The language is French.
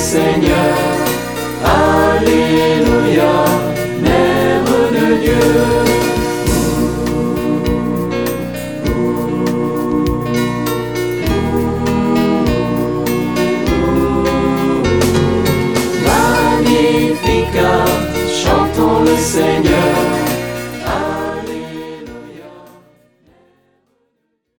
Seigneur. Alléluia, Mère de Dieu. Magnificat, chantons le Seigneur.